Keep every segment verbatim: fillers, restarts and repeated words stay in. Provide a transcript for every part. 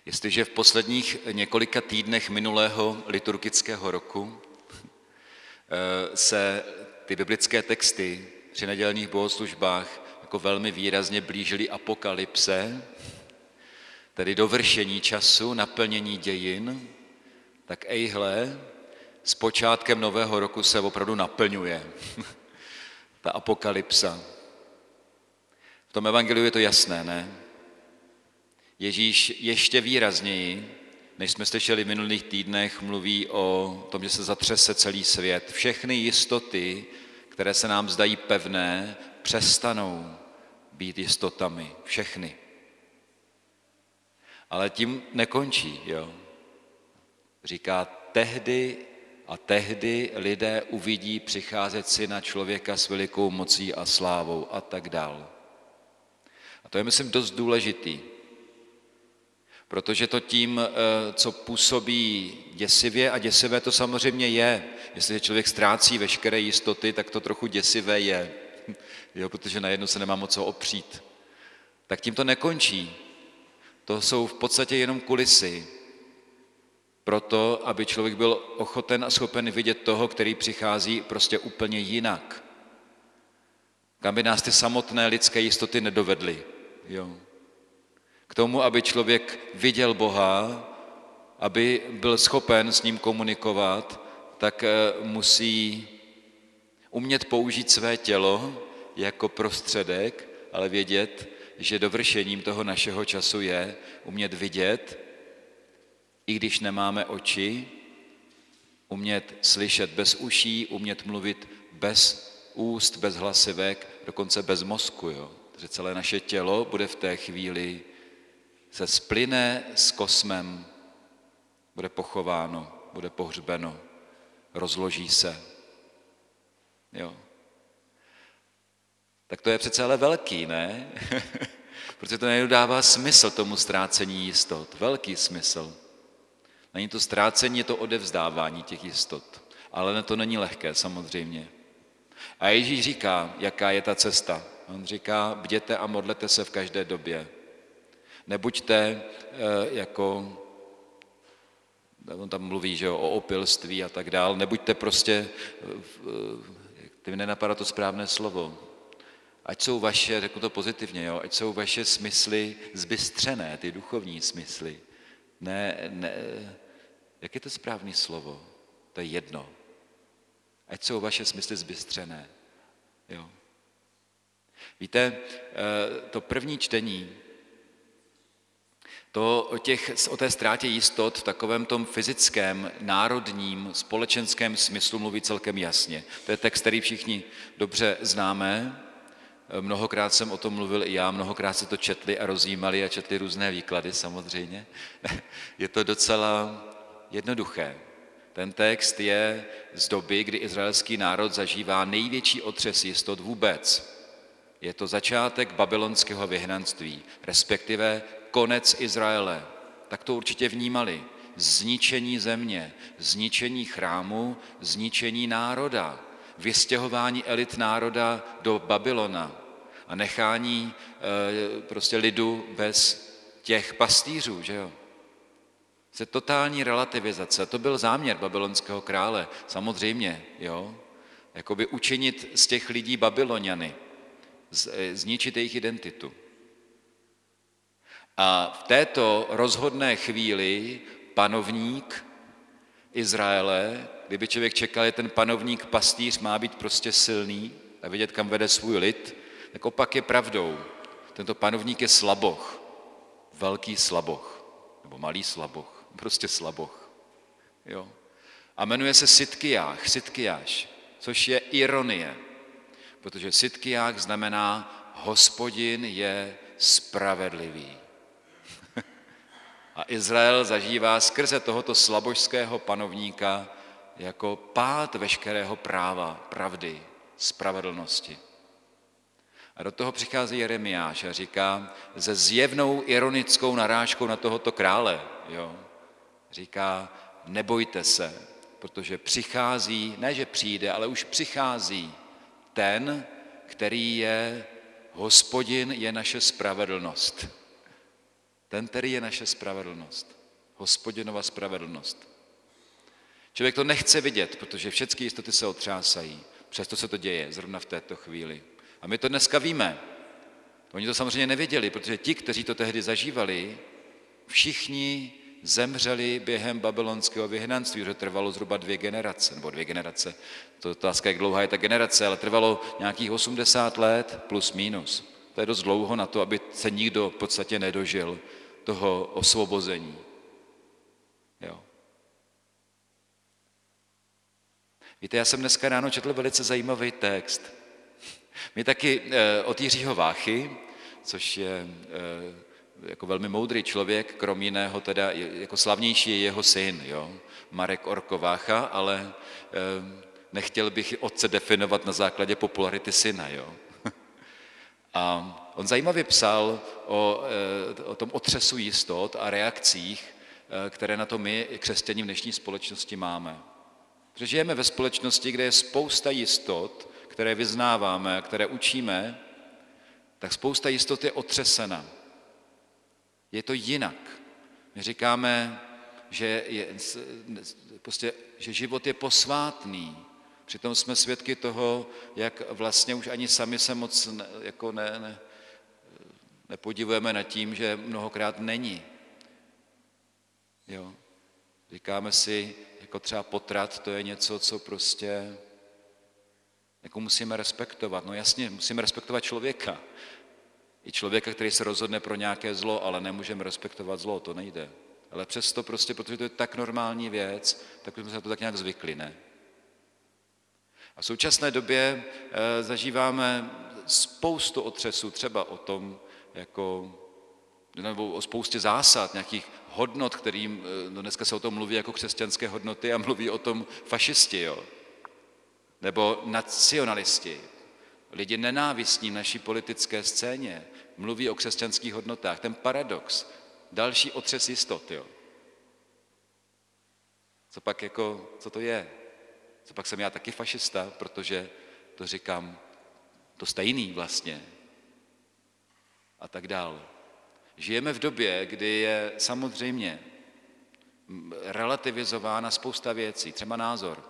Jestliže v posledních několika týdnech minulého liturgického roku se ty biblické texty při nedělních bohoslužbách jako velmi výrazně blížily apokalypse, tedy dovršení času, naplnění dějin, tak ejhle, s počátkem nového roku se opravdu naplňuje ta apokalypsa. V tom evangeliu je to jasné, ne? Ježíš ještě výrazněji, než jsme slyšeli v minulých týdnech, mluví o tom, že se zatřese celý svět. Všechny jistoty, které se nám zdají pevné, přestanou být jistotami. Všechny. Ale tím nekončí, jo. Říká, tehdy a tehdy lidé uvidí přicházet Syna člověka s velikou mocí a slávou a tak dál. A to je, myslím, dost důležitý. Protože to tím, co působí děsivě, a děsivé to samozřejmě je. Jestliže člověk ztrácí veškeré jistoty, tak to trochu děsivé je, jo, protože najednou se nemá moc co opřít. Tak tím to nekončí. To jsou v podstatě jenom kulisy. Proto, aby člověk byl ochoten a schopen vidět toho, který přichází prostě úplně jinak. Kam by nás ty samotné lidské jistoty nedovedly. Jo. K tomu, aby člověk viděl Boha, aby byl schopen s ním komunikovat, tak musí umět použít své tělo jako prostředek, ale vědět, že dovršením toho našeho času je umět vidět, i když nemáme oči, umět slyšet bez uší, umět mluvit bez úst, bez hlasivek, dokonce bez mozku. Jo? Takže celé naše tělo bude v té chvíli se splyne s kosmem, bude pochováno, bude pohřbeno, rozloží se. Jo. Tak to je přece ale velký, ne? Protože to najednou dává smysl tomu ztrácení jistot. Velký smysl. Není to ztrácení, je to odevzdávání těch jistot. Ale to není lehké, samozřejmě. A Ježíš říká, jaká je ta cesta. On říká, bděte a modlete se v každé době. Nebuďte jako, on tam mluví, že jo, o opilství a tak dál, nebuďte prostě, ty nenapadá to správné slovo, ať jsou vaše, řeknu to pozitivně, jo, ať jsou vaše smysly zbystřené, ty duchovní smysly. Ne, ne, jak je to správné slovo? To je jedno. Ať jsou vaše smysly zbystřené. Jo. Víte, to první čtení, to o, těch, o té ztrátě jistot v takovém tom fyzickém, národním, společenském smyslu mluví celkem jasně. To je text, který všichni dobře známe. Mnohokrát jsem o tom mluvil i já, mnohokrát se to četli a rozjímali a četli různé výklady samozřejmě. Je to docela jednoduché. Ten text je z doby, kdy izraelský národ zažívá největší otřes jistot vůbec. Je to začátek babylonského vyhnanství, respektive konec Izraele. Tak to určitě vnímali. Zničení země, zničení chrámu, zničení národa, vystěhování elit národa do Babylona a nechání e, prostě lidu bez těch pastýřů, že jo. To totální relativizace, to byl záměr babylonského krále, samozřejmě, jo. Jakoby učinit z těch lidí Babyloniany, zničit jejich identitu. A v této rozhodné chvíli panovník Izraele, kdyby člověk čekal, že ten panovník, pastýř má být prostě silný a vědět, kam vede svůj lid, tak opak je pravdou. Tento panovník je slaboch, velký slaboch, nebo malý slaboch, prostě slaboch. Jo. A jmenuje se Sidkiách, Sidkiáš, což je ironie, protože Sidkiách znamená Hospodin je spravedlivý. A Izrael zažívá skrze tohoto slabožského panovníka jako pád veškerého práva, pravdy, spravedlnosti. A do toho přichází Jeremiáš a říká se zjevnou ironickou narážkou na tohoto krále. Jo, říká, nebojte se, protože přichází, ne že přijde, ale už přichází ten, který je Hospodin, je naše spravedlnost. Ten, který je naše spravedlnost. Hospodinova spravedlnost. Člověk to nechce vidět, protože všechny jistoty se otřásají. Přesto se to děje zrovna v této chvíli. A my to dneska víme. Oni to samozřejmě nevěděli, protože ti, kteří to tehdy zažívali, všichni zemřeli během babylonského vyhnanství, že trvalo zhruba dvě generace, nebo dvě generace. To je otázka, jak dlouhá je ta generace, ale trvalo nějakých osmdesát let plus minus. To je dost dlouho na to, aby se nikdo v podstatě nedožil toho osvobození. Jo. Víte, já jsem dneska ráno četl velice zajímavý text. My taky e, od Jiřího Váchy, což je e, jako velmi moudrý člověk, krom jiného teda jako slavnější je jeho syn, jo? Marek Orko Vácha, ale e, nechtěl bych otce definovat na základě popularity syna. Jo? A on zajímavě psal o, e, o tom otřesu jistot a reakcích, e, které na to my, křesťané v dnešní společnosti máme. Protože žijeme ve společnosti, kde je spousta jistot, které vyznáváme, které učíme, tak spousta jistot je otřesena. Je to jinak. My říkáme, že, je, prostě, že život je posvátný. Přitom jsme svědky toho, jak vlastně už ani sami se moc ne, jako ne, ne, nepodivujeme nad tím, že mnohokrát není. Jo. Říkáme si, jako třeba potrat, to je něco, co prostě jako musíme respektovat. No jasně, musíme respektovat člověka. I člověka, který se rozhodne pro nějaké zlo, ale nemůžeme respektovat zlo, to nejde. Ale přesto prostě, protože to je tak normální věc, tak jsme se na to tak nějak zvykli, ne? A v současné době e, zažíváme spoustu otřesů, třeba o tom, jako, nebo o spoustě zásad, nějakých hodnot, kterým, no dneska se o tom mluví jako křesťanské hodnoty a mluví o tom fašisti, jo? Nebo nacionalisti, lidi nenávistní naší politické scéně, mluví o křesťanských hodnotách. Ten paradox, další otřes jistot, jo. Co pak jako, co to je? Co pak jsem já taky fašista, protože to říkám to stejný vlastně. A tak dál. Žijeme v době, kdy je samozřejmě relativizována spousta věcí, třeba názor.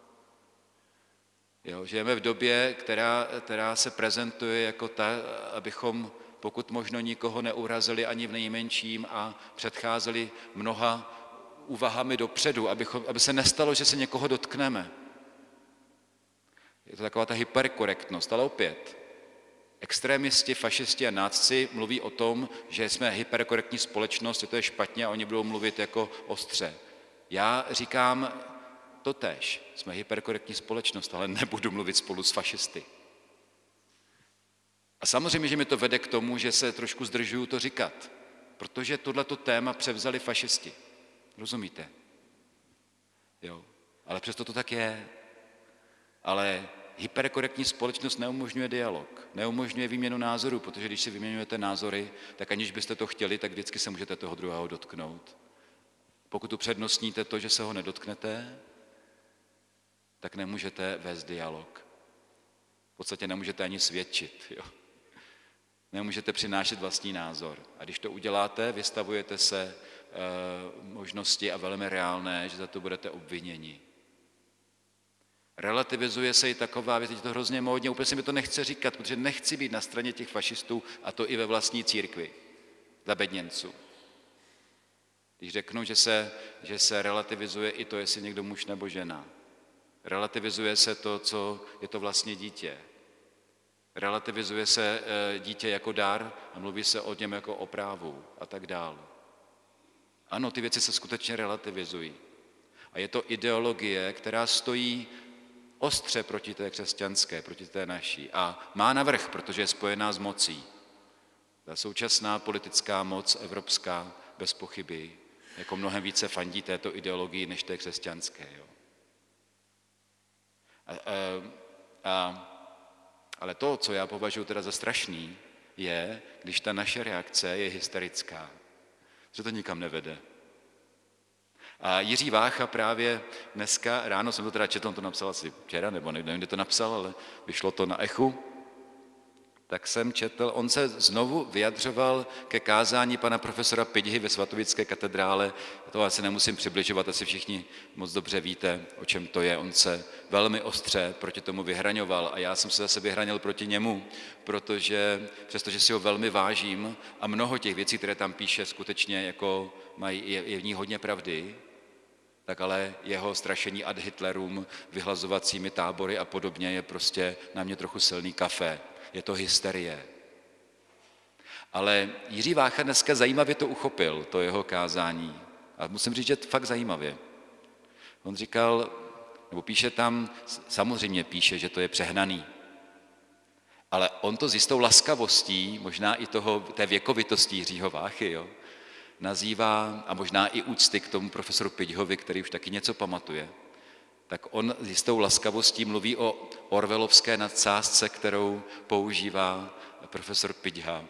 Jo, žijeme v době, která, která se prezentuje jako ta, abychom pokud možno nikoho neurazili ani v nejmenším a předcházeli mnoha úvahami dopředu, abychom, aby se nestalo, že se někoho dotkneme. Je to taková ta hyperkorektnost, ale opět, extrémisti, fašisti a nácci mluví o tom, že jsme hyperkorektní společnost, že to je špatně a oni budou mluvit jako ostře. Já říkám totéž, jsme hyperkorektní společnost, ale nebudu mluvit spolu s fašisty. A samozřejmě, že mi to vede k tomu, že se trošku zdržuju to říkat, protože tohleto téma převzali fašisti. Rozumíte? Jo. Ale přesto to tak je. Ale hyperkorektní společnost neumožňuje dialog, neumožňuje výměnu názorů, protože když si vyměňujete názory, tak aniž byste to chtěli, tak vždycky se můžete toho druhého dotknout. Pokud upřednostníte to, že se ho nedotknete, tak nemůžete vést dialog. V podstatě nemůžete ani svědčit. Jo. Nemůžete přinášet vlastní názor. A když to uděláte, vystavujete se e, možnosti a velmi reálné, že za to budete obviněni. Relativizuje se i taková věc, je to hrozně módně, úplně si mi to nechce říkat, protože nechci být na straně těch fašistů a to i ve vlastní církvi, zabedněnců. Když řeknu, že se, že se relativizuje i to, jestli někdo muž nebo žena. Relativizuje se to, co je to vlastně dítě. Relativizuje se dítě jako dar a mluví se o něm jako o právu a tak dále. Ano, ty věci se skutečně relativizují. A je to ideologie, která stojí ostře proti té křesťanské, proti té naší. A má navrch, protože je spojená s mocí. Ta současná politická moc evropská bez pochyby jako mnohem více fandí této ideologii než té křesťanské. Jo. A, a, a, ale to, co já považuji teda za strašný, je, když ta naše reakce je hysterická. Že to nikam nevede. A Jiří Vácha právě dneska, ráno jsem to teda četl, on to napsal asi včera, nebo nevím, kde to napsal, ale vyšlo to na Echu, tak jsem četl, on se znovu vyjadřoval ke kázání pana profesora Pidhy ve svatovické katedrále. To asi nemusím přibližovat, asi všichni moc dobře víte, o čem to je. On se velmi ostře proti tomu vyhraňoval a já jsem se zase vyhranil proti němu, protože přestože si ho velmi vážím a mnoho těch věcí, které tam píše, skutečně jako mají, je, je v ní hodně pravdy, tak ale jeho strašení ad Hitlerům, vyhlazovacími tábory a podobně je prostě na mě trochu silný kafe. Je to hysterie. Ale Jiří Vácha dneska zajímavě to uchopil, to jeho kázání. A musím říct, že fakt zajímavě. On říkal, nebo píše tam, samozřejmě píše, že to je přehnaný. Ale on to s jistou laskavostí, možná i toho, té věkovitosti Jiřího Váchy, jo, nazývá, a možná i úcty k tomu profesoru Piďhovi, který už taky něco pamatuje, tak on s jistou laskavostí mluví o orwellovské nadsázce, kterou používá profesor Piďha.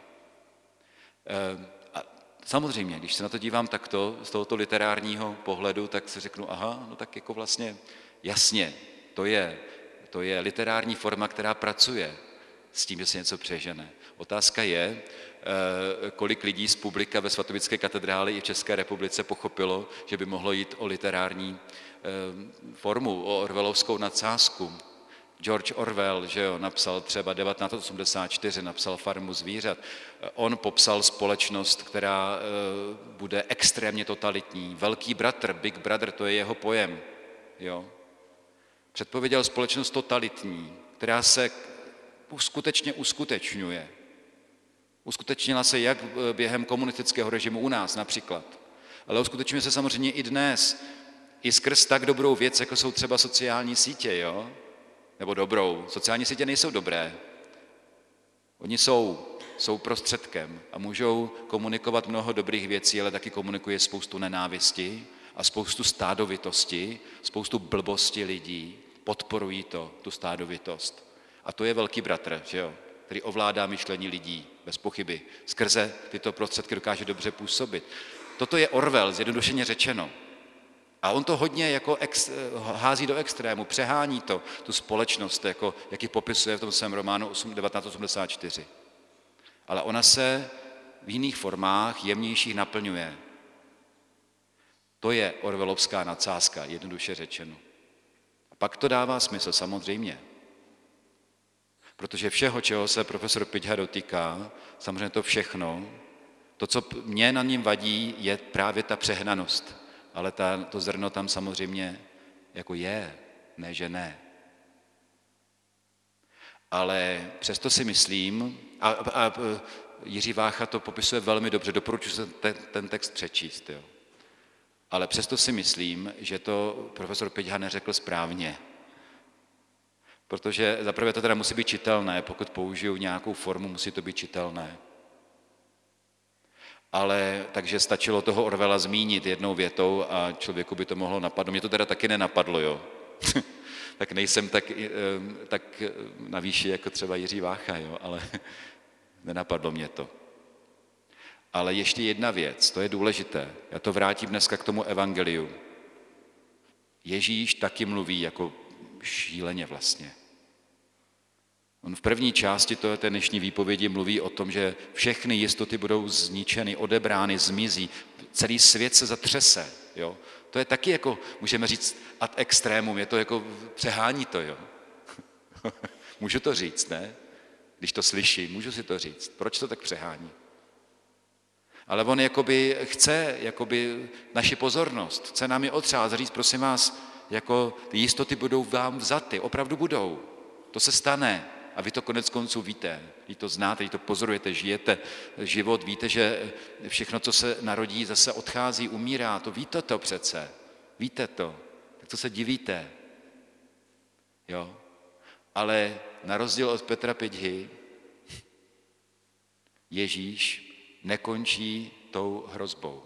A samozřejmě, když se na to dívám takto, z tohoto literárního pohledu, tak si řeknu, aha, no tak jako vlastně jasně, to je, to je literární forma, která pracuje s tím, že se něco přežene. Otázka je, kolik lidí z publika ve svatovické katedrále i v České republice pochopilo, že by mohlo jít o literární formu, o orwellovskou nadsázku. George Orwell, že jo, napsal třeba devatenáct osmdesát čtyři, napsal Farmu zvířat. On popsal společnost, která bude extrémně totalitní. Velký bratr, Big Brother, to je jeho pojem. Jo. Předpověděl společnost totalitní, která se skutečně uskutečňuje. Uskutečnila se jak během komunistického režimu u nás například, ale uskutečňuje se samozřejmě i dnes, i skrz tak dobrou věc, jako jsou třeba sociální sítě, jo? Nebo dobrou. Sociální sítě nejsou dobré. Oni jsou, jsou prostředkem a můžou komunikovat mnoho dobrých věcí, ale taky komunikuje spoustu nenávisti a spoustu stádovitosti, spoustu blbosti lidí. Podporují to, tu stádovitost. A to je velký bratr, že jo? Který ovládá myšlení lidí, bez pochyby. Skrze tyto prostředky dokáže dobře působit. Toto je Orwell, zjednodušeně řečeno. A on to hodně jako ex, hází do extrému, přehání to, tu společnost, jako, jak ji popisuje v tom svém románu devatenáct osmdesát čtyři. Ale ona se v jiných formách jemnějších naplňuje. To je orwellovská nadsázka, jednoduše řečeno. A pak to dává smysl, samozřejmě. Protože všeho, čeho se profesor Piďha dotýká, samozřejmě to všechno, to, co mě na něm vadí, je právě ta přehnanost. Ale ta, to zrno tam samozřejmě jako je, ne, že ne. Ale přesto si myslím, a, a, a Jiří Vácha to popisuje velmi dobře, doporučuji se ten, ten text přečíst, jo. Ale přesto si myslím, že to profesor Piďha neřekl správně. Protože zaprvé to teda musí být čitelné, pokud použiju nějakou formu, musí to být čitelné. Ale takže stačilo toho Orwella zmínit jednou větou a člověku by to mohlo napadnout. Mě to teda taky nenapadlo, jo. Tak nejsem tak, tak na výši jako třeba Jiří Vácha, jo, ale nenapadlo mě to. Ale ještě jedna věc, to je důležité. Já to vrátím dneska k tomu evangeliu. Ježíš taky mluví jako šíleně vlastně. On v první části té dnešní výpovědi mluví o tom, že všechny jistoty budou zničeny, odebrány, zmizí, celý svět se zatřese. Jo? To je taky jako, můžeme říct, ad extrémum, je to jako, přehání to, jo. Můžu to říct, ne? Když to slyším, můžu si to říct. Proč to tak přehání? Ale on jakoby chce jakoby naši pozornost, chce nám je otřát, říct, prosím vás, jako ty jistoty budou vám vzaty, opravdu budou. To se stane. A vy to konec konců víte, vy to znáte, vy to pozorujete, žijete život, víte, že všechno, co se narodí, zase odchází, umírá, to víte to přece, víte to, tak co se divíte, jo? Ale na rozdíl od Petra Piďhy, Ježíš nekončí tou hrozbou.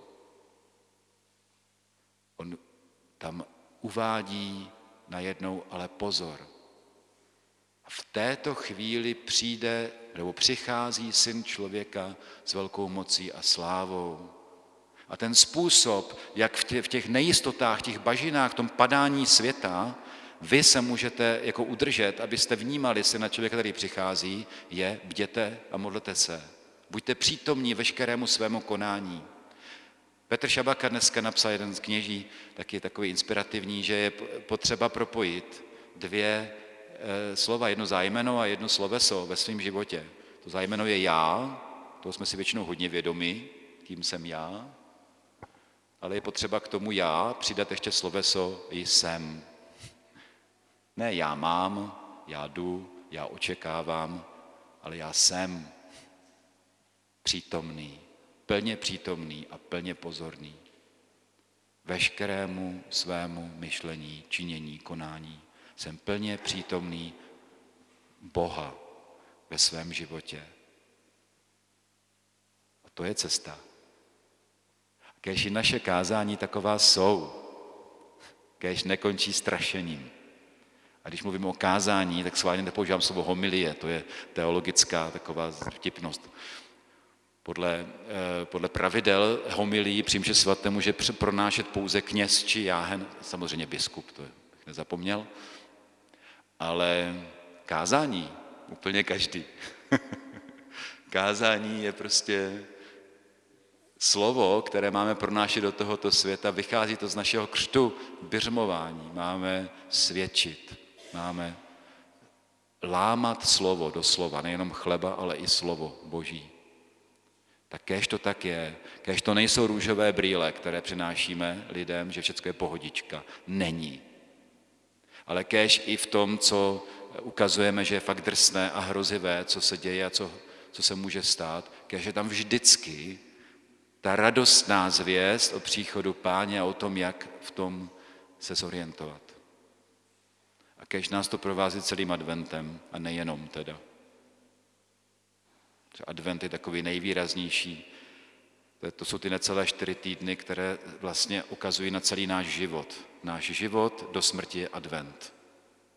On tam uvádí najednou, ale pozor, v této chvíli přijde, nebo přichází Syn člověka s velkou mocí a slávou. A ten způsob, jak v těch nejistotách, těch bažinách, v tom padání světa, vy se můžete jako udržet, abyste vnímali se na člověka, který přichází, je bděte a modlete se. Buďte přítomní veškerému svému konání. Petr Šabaka dneska napsal, jeden z kněží, taky takový inspirativní, že je potřeba propojit dvě e, slova, jedno zájmeno a jedno sloveso ve svém životě. To zájmeno je já, toho jsme si většinou hodně vědomi, kým jsem já, ale je potřeba k tomu já přidat ještě sloveso jsem. Ne já mám, já jdu, já očekávám, ale já jsem přítomný, plně přítomný a plně pozorný. Veškerému svému myšlení, činění, konání jsem plně přítomný Boha ve svém životě. A to je cesta. Kéž i naše kázání taková jsou, kéž nekončí strašením. A když mluvím o kázání, tak sválně nepoužívám slovo homilie, to je teologická taková vtipnost. Podle, podle pravidel homilí při mši svaté může pronášet pouze kněz či jáhen, samozřejmě biskup, to bych nezapomněl, ale kázání úplně každý. Kázání je prostě slovo, které máme pronášet do tohoto světa, vychází to z našeho křtu, biřmování, máme svědčit, máme lámat slovo doslova, nejenom chleba, ale i slovo Boží. Tak kéž to tak je, kéž to nejsou růžové brýle, které přinášíme lidem, že všechno je pohodička. Není. Ale kéž i v tom, co ukazujeme, že je fakt drsné a hrozivé, co se děje a co, co se může stát, kéž je tam vždycky ta radostná zvěst o příchodu Páně a o tom, jak v tom se zorientovat. A kéž nás to provází celým adventem a nejenom teda. Advent je takový nejvýraznější. To jsou ty necelé čtyři týdny, které vlastně ukazují na celý náš život. Náš život do smrti je advent.